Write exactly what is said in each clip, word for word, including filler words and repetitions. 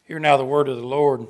Hear now the word of the Lord.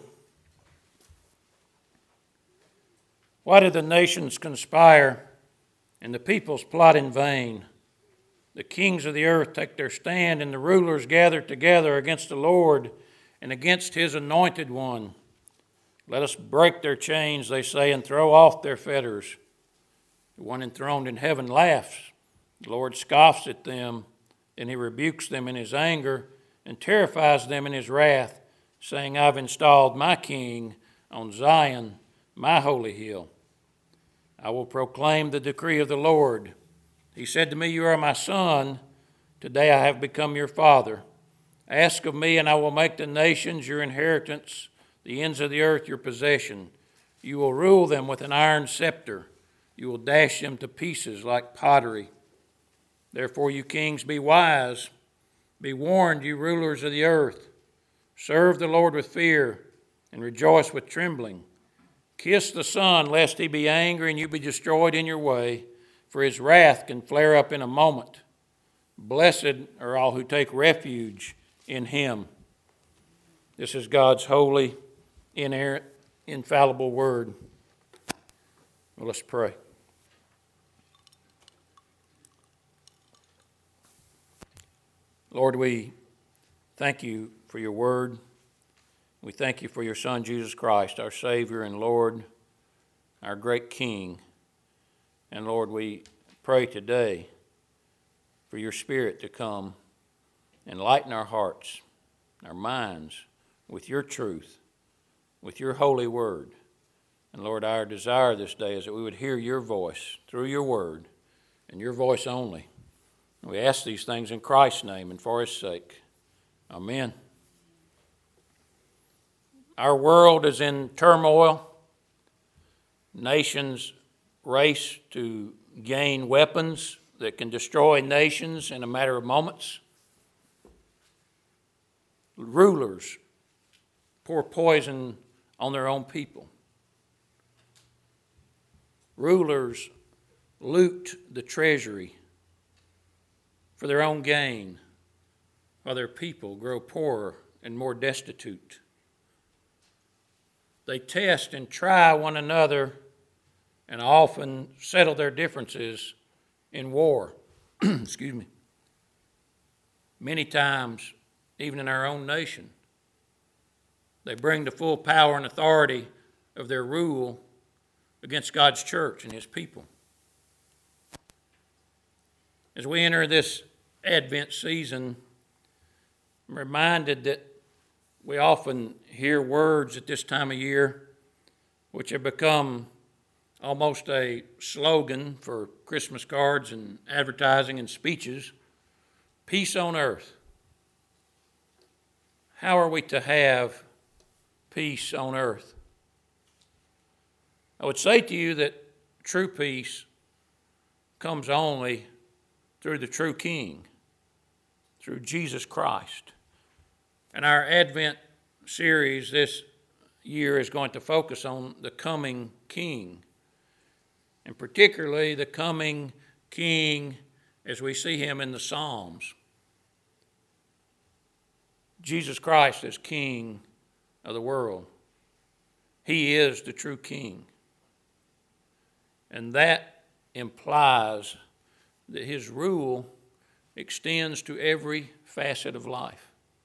Why do the nations conspire and the peoples plot in vain? The kings of the earth take their stand, and the rulers gather together against the Lord and against his anointed one. Let us break their chains, they say, and throw off their fetters. The one enthroned in heaven laughs. The Lord scoffs at them, and he rebukes them in his anger and terrifies them in his wrath, saying, I've installed my king on Zion, my holy hill. I will proclaim the decree of the Lord. He said to me, You are my son. Today I have become your father. Ask of me, and I will make the nations your inheritance, the ends of the earth your possession. You will rule them with an iron scepter. You will dash them to pieces like pottery. Therefore, you kings, be wise. Be warned, you rulers of the earth. Serve the Lord with fear and rejoice with trembling. Kiss the Son, lest he be angry and you be destroyed in your way, for his wrath can flare up in a moment. Blessed are all who take refuge in him. This is God's holy, inerrant, infallible word. Well, let's pray. Lord, we thank you for your word. We thank you for your Son, Jesus Christ, our Savior and Lord, our great King. And Lord, we pray today for your Spirit to come and lighten our hearts, our minds, with your truth, with your holy word. And Lord, our desire this day is that we would hear your voice through your word and your voice only. And we ask these things in Christ's name and for his sake. Amen. Our world is in turmoil. Nations race to gain weapons that can destroy nations in a matter of moments. Rulers pour poison on their own people. Rulers loot the treasury for their own gain, while their people grow poorer and more destitute. They test and try one another and often settle their differences in war. Excuse me. Many times, even in our own nation, they bring the full power and authority of their rule against God's church and his people. As we enter this Advent season, I'm reminded that we often hear words at this time of year which have become almost a slogan for Christmas cards and advertising and speeches. Peace on earth. How are we to have peace on earth? I would say to you that true peace comes only through the true King, through Jesus Christ. And our Advent series this year is going to focus on the coming King, and particularly the coming King as we see him in the Psalms. Jesus Christ is King of the world. He is the true King. And that implies that his rule extends to every facet of life.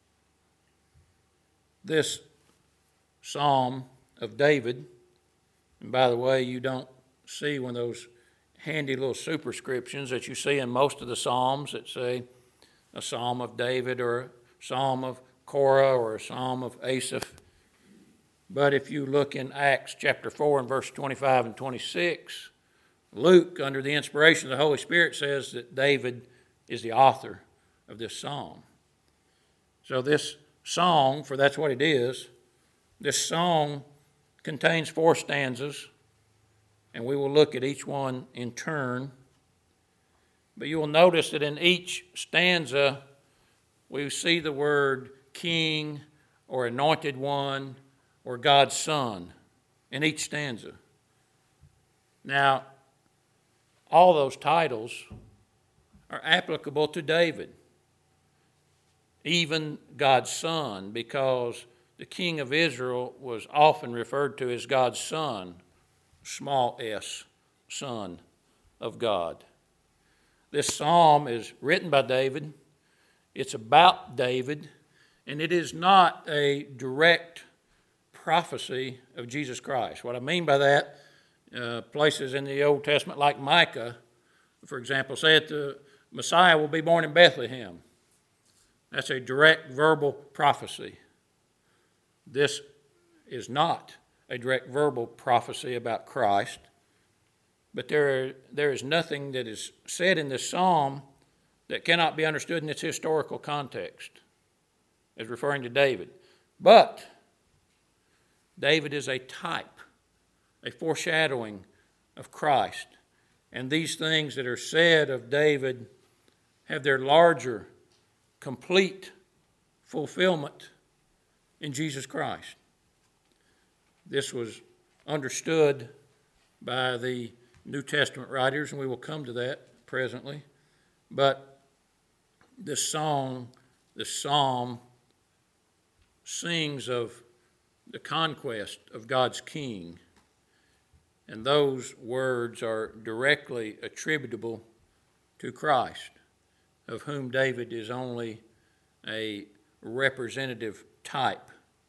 This Psalm of David, and by the way, you don't see one of those handy little superscriptions that you see in most of the Psalms that say a Psalm of David or a Psalm of Korah or a Psalm of Asaph. But if you look in Acts chapter four and verse twenty-five and twenty-six, Luke, under the inspiration of the Holy Spirit, says that David is the author of this psalm. So this song, for that's what it is, this song contains four stanzas, and we will look at each one in turn. But you will notice that in each stanza, we see the word king or anointed one or God's son in each stanza. Now, all those titles are applicable to David, even God's son, because the king of Israel was often referred to as God's son, small s, son of God. This psalm is written by David. It's about David, and it is not a direct prophecy of Jesus Christ. What I mean by that, uh, places in the Old Testament like Micah, for example, say that the Messiah will be born in Bethlehem. That's a direct verbal prophecy. This is not a direct verbal prophecy about Christ, but there, are, there is nothing that is said in this psalm that cannot be understood in its historical context as referring to David. But David is a type, a foreshadowing of Christ. And these things that are said of David have their larger, complete fulfillment in Jesus Christ. This was understood by the New Testament writers, and we will come to that presently. But this song, this psalm, sings of the conquest of God's king, and those words are directly attributable to Christ, of whom David is only a representative type.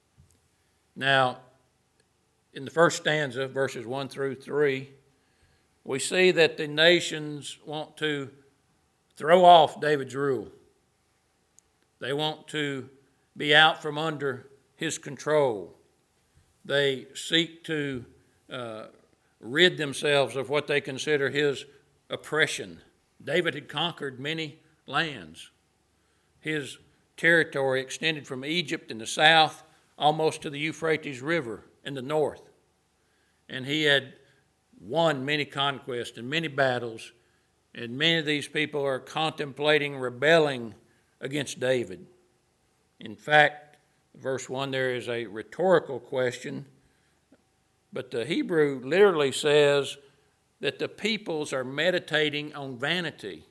Now, in the first stanza, verses one through three, we see that the nations want to throw off David's rule. They want to be out from under his control. They seek to uh, rid themselves of what they consider his oppression. David had conquered many lands. His territory extended from Egypt in the south almost to the Euphrates River in the north. And he had won many conquests and many battles, and many of these people are contemplating rebelling against David. In fact, verse one there is a rhetorical question, but the Hebrew literally says that the peoples are meditating on vanity.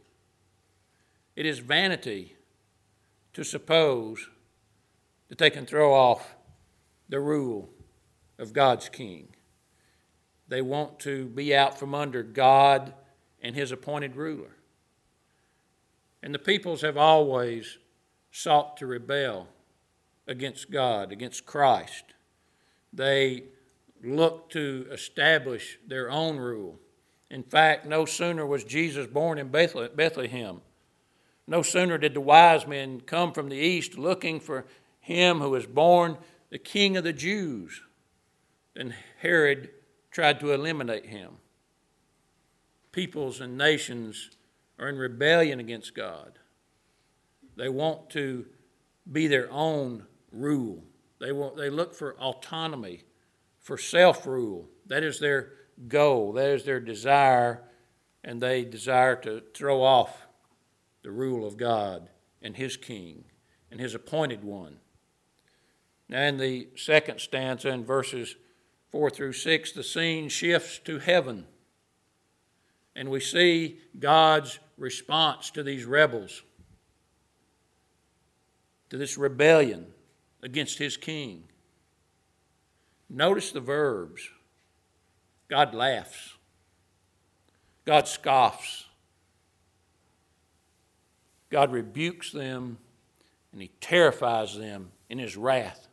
It is vanity to suppose that they can throw off the rule of God's king. They want to be out from under God and his appointed ruler. And the peoples have always sought to rebel against God, against Christ. They look to establish their own rule. In fact, no sooner was Jesus born in Bethlehem, no sooner did the wise men come from the east looking for him who was born the King of the Jews, than Herod tried to eliminate him. Peoples and nations are in rebellion against God. They want to be their own rule. They want, they look for autonomy, for self-rule. That is their goal. That is their desire, and they desire to throw off the rule of God and his king and his appointed one. Now in the second stanza in verses four through six, the scene shifts to heaven, and we see God's response to these rebels, to this rebellion against his king. Notice the verbs. God laughs. God scoffs. God rebukes them, and he terrifies them in his wrath.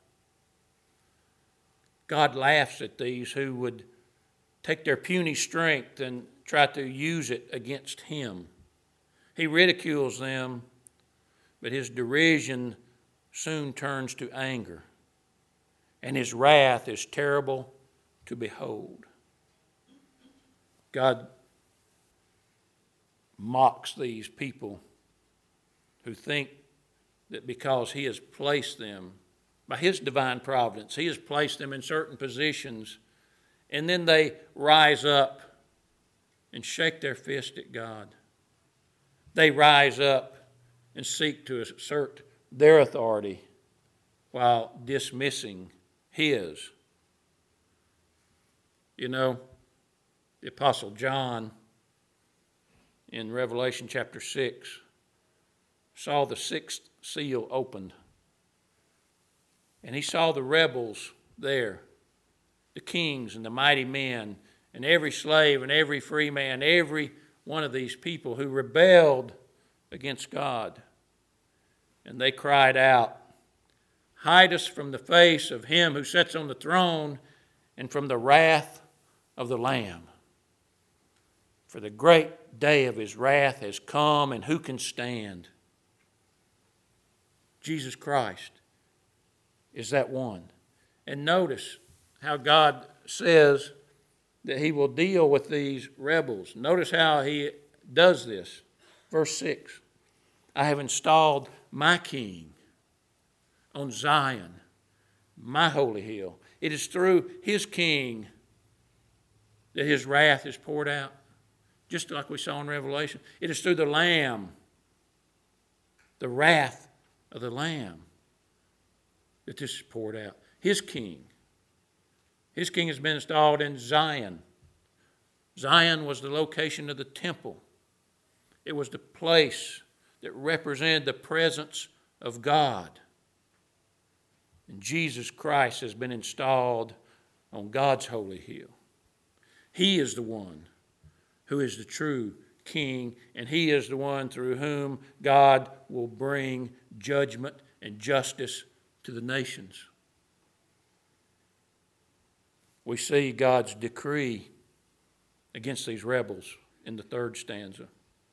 God laughs at these who would take their puny strength and try to use it against him. He ridicules them, but his derision soon turns to anger, and his wrath is terrible to behold. God mocks these people who think that because he has placed them, by his divine providence, he has placed them in certain positions, and then they rise up and shake their fist at God. They rise up and seek to assert their authority while dismissing his. You know, the Apostle John in Revelation chapter six saw the sixth seal opened. And he saw the rebels there, the kings and the mighty men, and every slave and every free man, every one of these people who rebelled against God. And they cried out, "Hide us from the face of him who sits on the throne and from the wrath of the Lamb. For the great day of his wrath has come, and who can stand?" Jesus Christ is that one. And notice how God says that he will deal with these rebels. Notice how he does this. Verse six, "I have installed my king on Zion, my holy hill." It is through his king that his wrath is poured out, just like we saw in Revelation. It is through the Lamb, the wrath of the Lamb, that this is poured out. His king. His king has been installed in Zion. Zion was the location of the temple. It was the place that represented the presence of God. And Jesus Christ has been installed on God's holy hill. He is the one who is the true king, and he is the one through whom God will bring judgment and justice to the nations. We see God's decree against these rebels in the third stanza,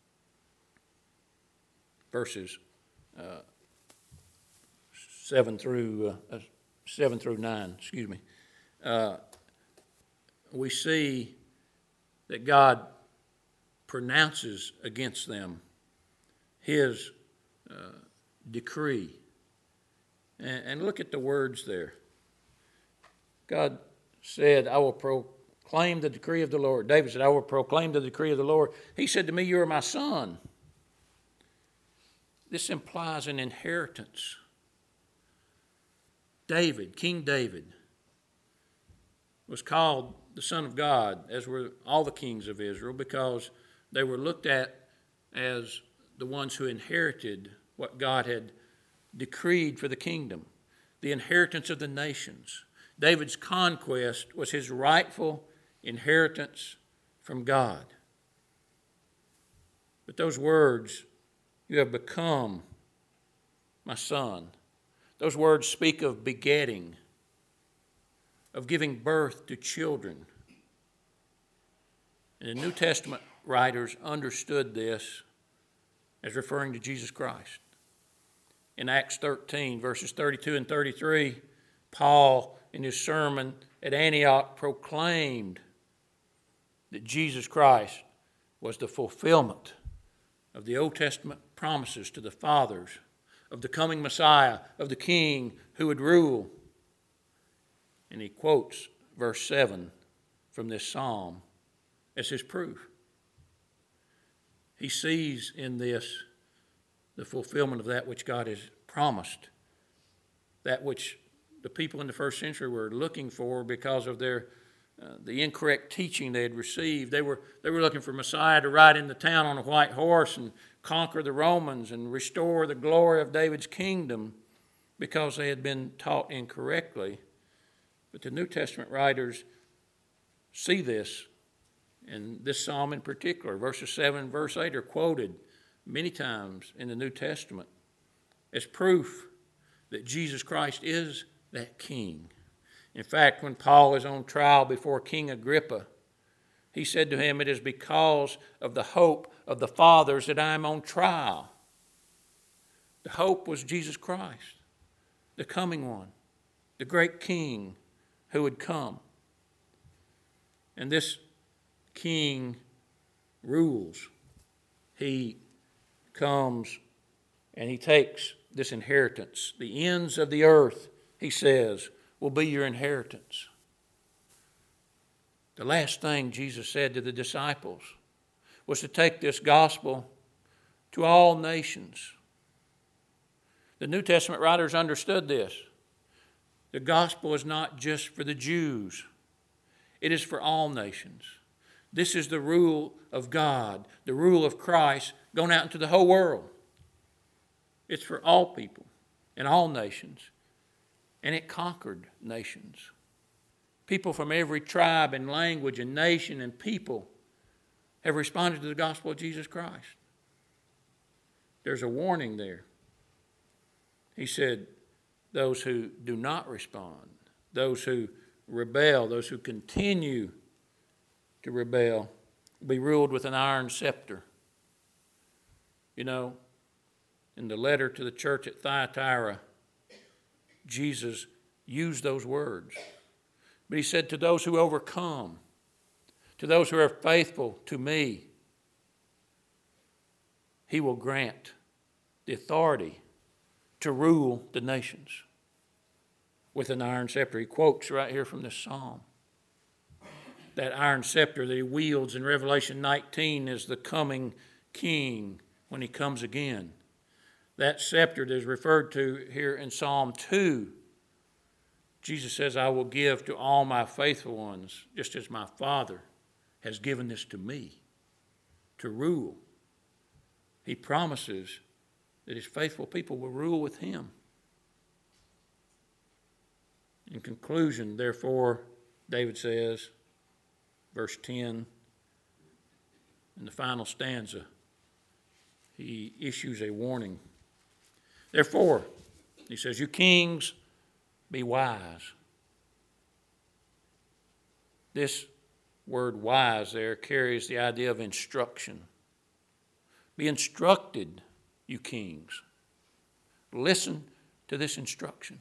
verses uh, seven through uh, seven through nine. Excuse me. Uh, we see that God pronounces against them his uh, decree, and, and look at the words there. God said, "I will proclaim the decree of the Lord." David said, "I will proclaim the decree of the Lord." He said to me, "You are my son." This implies an inheritance. David, King David, was called the Son of God, as were all the kings of Israel, because they were looked at as the ones who inherited what God had decreed for the kingdom, the inheritance of the nations. David's conquest was his rightful inheritance from God. But those words, "You have become my son," those words speak of begetting, of giving birth to children. And the New Testament writers understood this as referring to Jesus Christ. In Acts thirteen, verses thirty-two and thirty-three, Paul, in his sermon at Antioch, proclaimed that Jesus Christ was the fulfillment of the Old Testament promises to the fathers of the coming Messiah, of the King who would rule. And he quotes verse seven from this psalm as his proof. He sees in this the fulfillment of that which God has promised, that which the people in the first century were looking for because of their uh, the incorrect teaching they had received. They were they were looking for Messiah to ride into town on a white horse and conquer the Romans and restore the glory of David's kingdom, because they had been taught incorrectly. But the New Testament writers see this, and this psalm in particular, verses seven and verse eight, are quoted many times in the New Testament as proof that Jesus Christ is that king. In fact, when Paul is on trial before King Agrippa, he said to him, "It is because of the hope of the fathers that I am on trial." The hope was Jesus Christ, the coming one, the great king who would come. And this king rules. He comes and he takes this inheritance. The ends of the earth, he says, will be your inheritance. The last thing Jesus said to the disciples was to take this gospel to all nations. The New Testament writers understood this. The gospel is not just for the Jews. It is for all nations. This is the rule of God, the rule of Christ going out into the whole world. It's for all people and all nations. and it conquered nations. People from every tribe and language and nation and people have responded to the gospel of Jesus Christ. There's a warning there. He said, those who do not respond, those who rebel, those who continue to rebel, will be ruled with an iron scepter. You know, in the letter to the church at Thyatira, Jesus used those words. But he said, to those who overcome, to those who are faithful to me, he will grant the authority to rule the nations with an iron scepter. He quotes right here from this psalm. That iron scepter that he wields in Revelation nineteen is the coming king when he comes again. That scepter that is referred to here in Psalm two, Jesus says, I will give to all my faithful ones, just as my Father has given this to me, to rule. He promises that his faithful people will rule with him. In conclusion, therefore, David says, verse ten, in the final stanza, he issues a warning. Therefore, he says, you kings, be wise. This word wise there carries the idea of instruction. Be instructed, you kings. Listen to this instruction.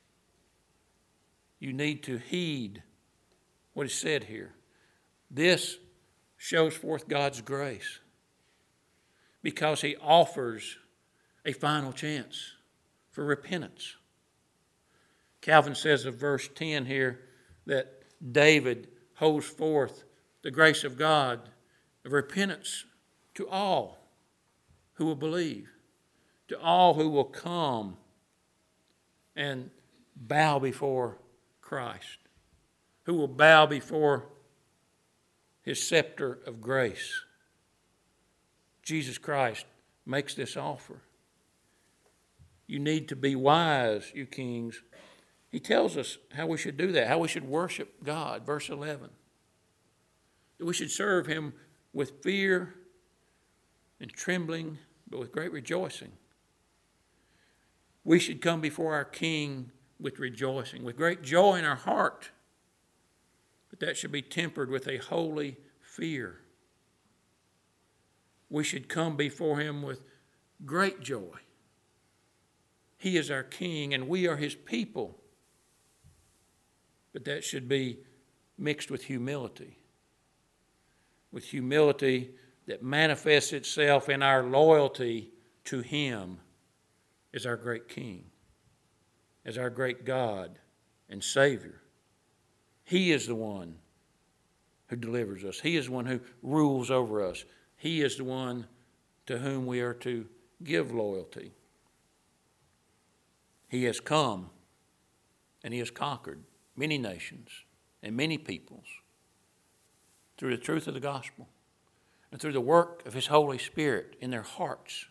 You need to heed what is said here. This shows forth God's grace because he offers a final chance for repentance. Calvin says of verse ten here that David holds forth the grace of God of repentance to all who will believe, to all who will come and bow before Christ, who will bow before his scepter of grace. Jesus Christ makes this offer. You need to be wise, you kings. He tells us how we should do that, how we should worship God. Verse eleven. That we should serve him with fear and trembling, but with great rejoicing. We should come before our King with rejoicing, with great joy in our heart. But that should be tempered with a holy fear. We should come before him with great joy. He is our King and we are his people. But that should be mixed with humility. With humility that manifests itself in our loyalty to him as our great King, as our great God and Savior. He is the one who delivers us. He is the one who rules over us. He is the one to whom we are to give loyalty. He has come and he has conquered many nations and many peoples through the truth of the gospel and through the work of his Holy Spirit in their hearts.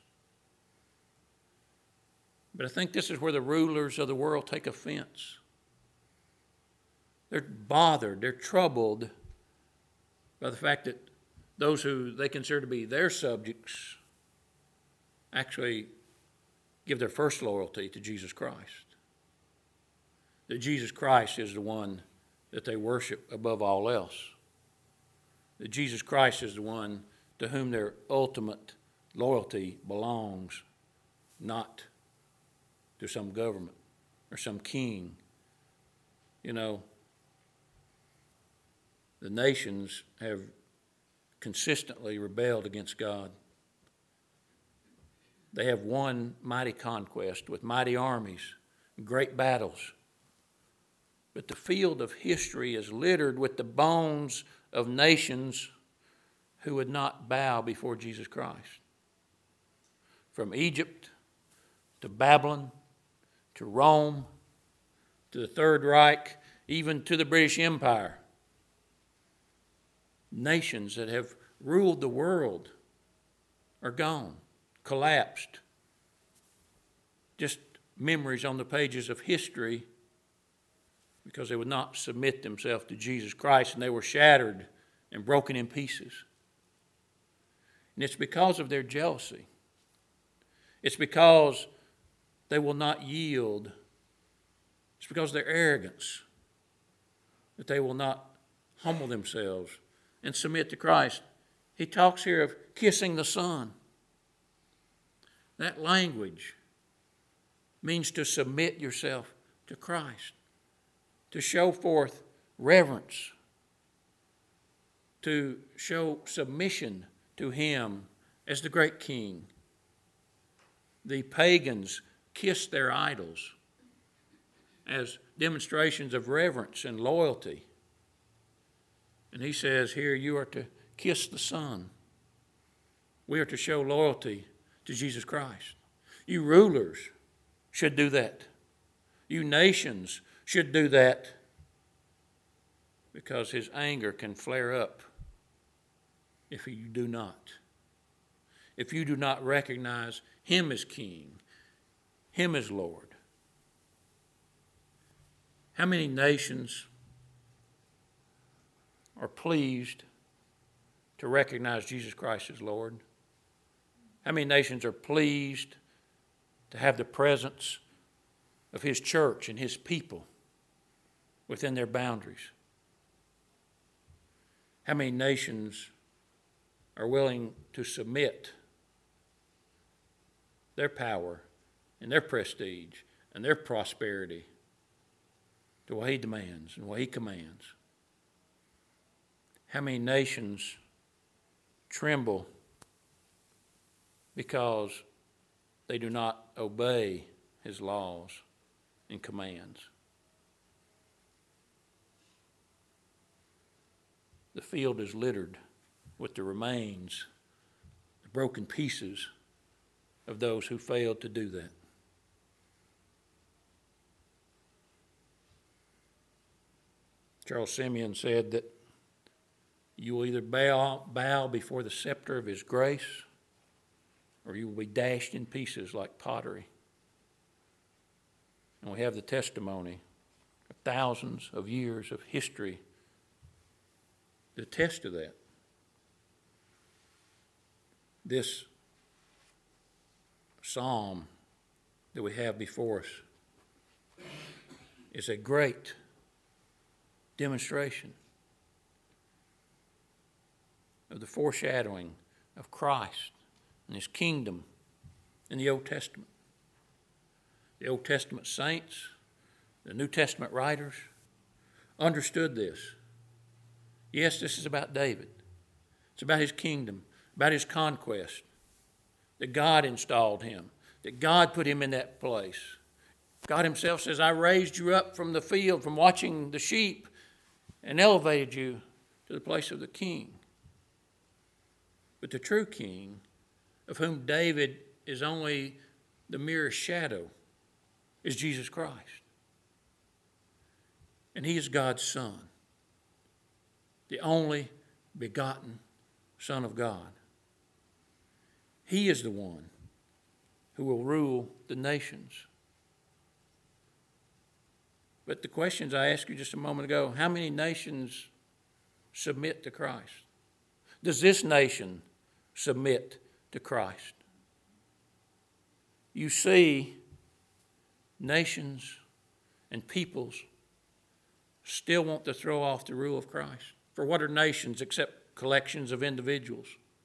But I think this is where the rulers of the world take offense. They're bothered, they're troubled by the fact that those who they consider to be their subjects actually give their first loyalty to Jesus Christ. That Jesus Christ is the one that they worship above all else. That Jesus Christ is the one to whom their ultimate loyalty belongs, not to some government or some king. You know, the nations have consistently rebelled against God. They have won mighty conquest with mighty armies, great battles. But the field of history is littered with the bones of nations who would not bow before Jesus Christ. From Egypt to Babylon to Rome to the Third Reich, even to the British Empire. Nations that have ruled the world are gone, collapsed. Just memories on the pages of history because they would not submit themselves to Jesus Christ, and they were shattered and broken in pieces. And it's because of their jealousy. It's because they will not yield. It's because of their arrogance that they will not humble themselves and submit to Christ. He talks here of kissing the Son. That language means to submit yourself to Christ, to show forth reverence, to show submission to Him as the great King. The pagans kissed their idols as demonstrations of reverence and loyalty. And he says here, you are to kiss the Son. We are to show loyalty to Jesus Christ. You rulers should do that. You nations should do that, because His anger can flare up if you do not. If you do not recognize Him as King, Him as Lord. How many nations are pleased to recognize Jesus Christ as Lord? How many nations are pleased to have the presence of His church and His people within their boundaries? How many nations are willing to submit their power and their prestige and their prosperity to what He demands and what He commands? How many nations tremble because they do not obey His laws and commands? The field is littered with the remains, the broken pieces of those who failed to do that. Charles Simeon said that you will either bow, bow before the scepter of His grace, or you will be dashed in pieces like pottery. And we have the testimony of thousands of years of history to attest to that. This psalm that we have before us is a great demonstration of the foreshadowing of Christ and His kingdom in the Old Testament. The Old Testament saints, the New Testament writers understood this. Yes, this is about David. It's about his kingdom, about his conquest, that God installed him, that God put him in that place. God Himself says, I raised you up from the field, from watching the sheep, and elevated you to the place of the king. But the true king, of whom David is only the merest shadow, is Jesus Christ. And He is God's Son, the only begotten Son of God. He is the one who will rule the nations. But the questions I asked you just a moment ago, how many nations submit to Christ? Does this nation submit to Christ? You see, nations and peoples still want to throw off the rule of Christ. For what are nations except collections of individuals?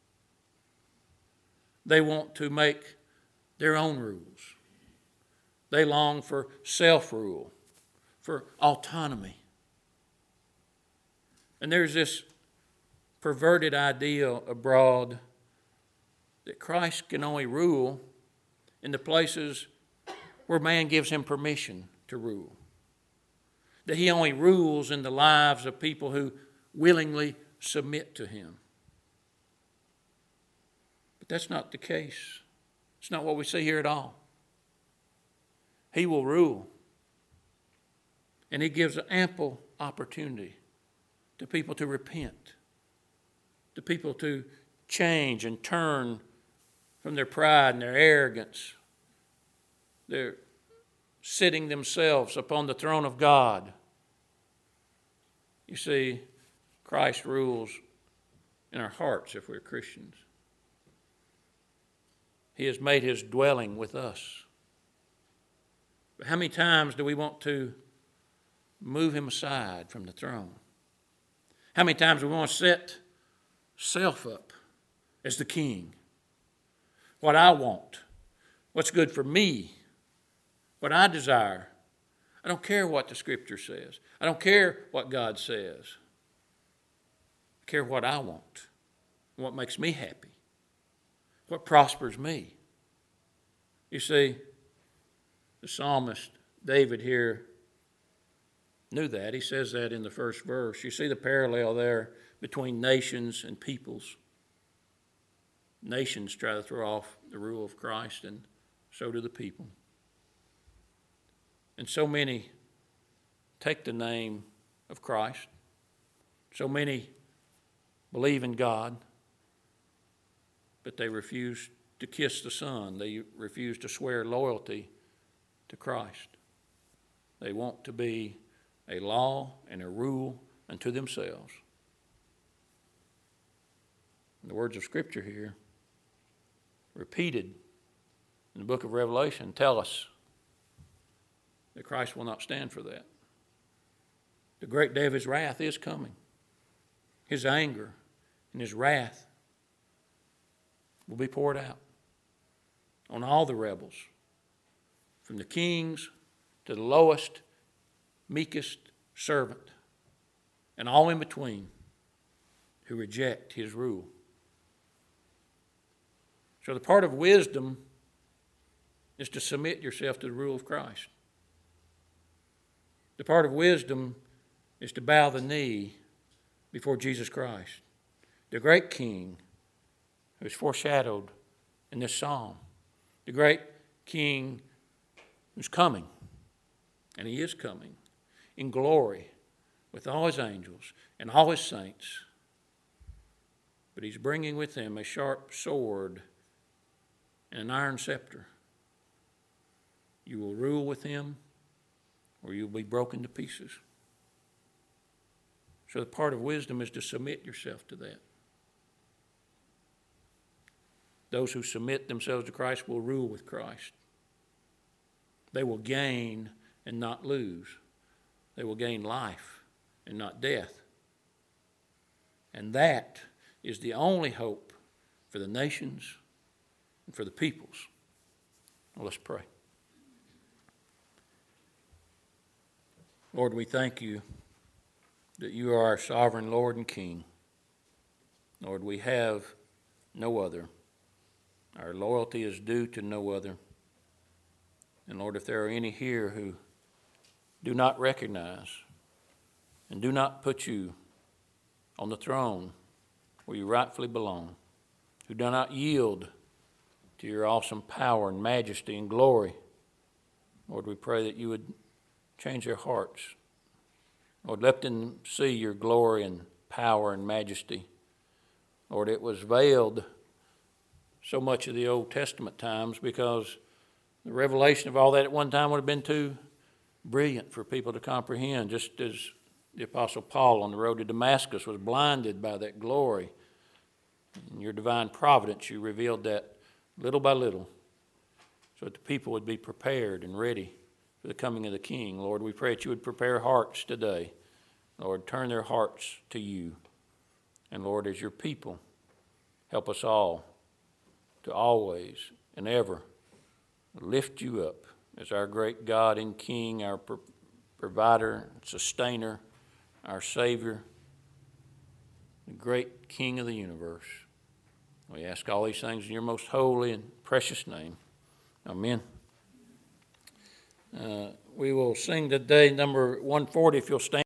They want to make their own rules. They long for self-rule, for autonomy. And there's this perverted idea abroad that Christ can only rule in the places where man gives Him permission to rule. That He only rules in the lives of people who willingly submit to Him. But that's not the case. It's not what we see here at all. He will rule. And He gives ample opportunity to people to repent, to people to change and turn from their pride and their arrogance. They're sitting themselves upon the throne of God You see, Christ rules in our hearts if we're Christians. He has made his dwelling with us. But how many times do we want to move him aside from the throne? How many times do we want to set self up as the king? What I want, what's good for me, what I desire. I don't care what the Scripture says. I don't care what God says. I care what I want, what makes me happy, what prospers me. You see, the psalmist David here knew that. He says that in the first verse. You see the parallel there between nations and peoples. Nations try to throw off the rule of Christ, and so do the people. And so many take the name of Christ. So many believe in God, but they refuse to kiss the Son. They refuse to swear loyalty to Christ. They want to be a law and a rule unto themselves. And the words of Scripture here, repeated in the book of Revelation, tell us that Christ will not stand for that. The great day of his wrath is coming. His anger and his wrath will be poured out on all the rebels, from the kings to the lowest, meekest servant, and all in between who reject his rule. So the part of wisdom is to submit yourself to the rule of Christ. The part of wisdom is to bow the knee before Jesus Christ, the great King who is foreshadowed in this psalm, the great King who's coming, and he is coming in glory with all his angels and all his saints. But he's bringing with him a sharp sword and an iron scepter. You will rule with him, or you'll be broken to pieces. So the part of wisdom is to submit yourself to that. Those who submit themselves to Christ will rule with Christ. They will gain and not lose. They will gain life and not death. And that is the only hope for the nations and for the peoples. Well, let's pray. Lord, we thank you that you are our sovereign Lord and King. Lord, we have no other. Our loyalty is due to no other. And Lord, if there are any here who do not recognize and do not put you on the throne where you rightfully belong, who do not yield to your awesome power and majesty and glory, Lord, we pray that you would change their hearts. Lord, let them see your glory and power and majesty. Lord, it was veiled so much of the Old Testament times because the revelation of all that at one time would have been too brilliant for people to comprehend, just as the Apostle Paul on the road to Damascus was blinded by that glory. In your divine providence, you revealed that little by little so that the people would be prepared and ready for the coming of the King. Lord, we pray that you would prepare hearts today. Lord, turn their hearts to you. And Lord, as your people, help us all to always and ever lift you up as our great God and King, our pro- provider, sustainer, our Savior, the great King of the universe. We ask all these things in your most holy and precious name. Amen. Uh, we will sing today number one forty if you'll stand.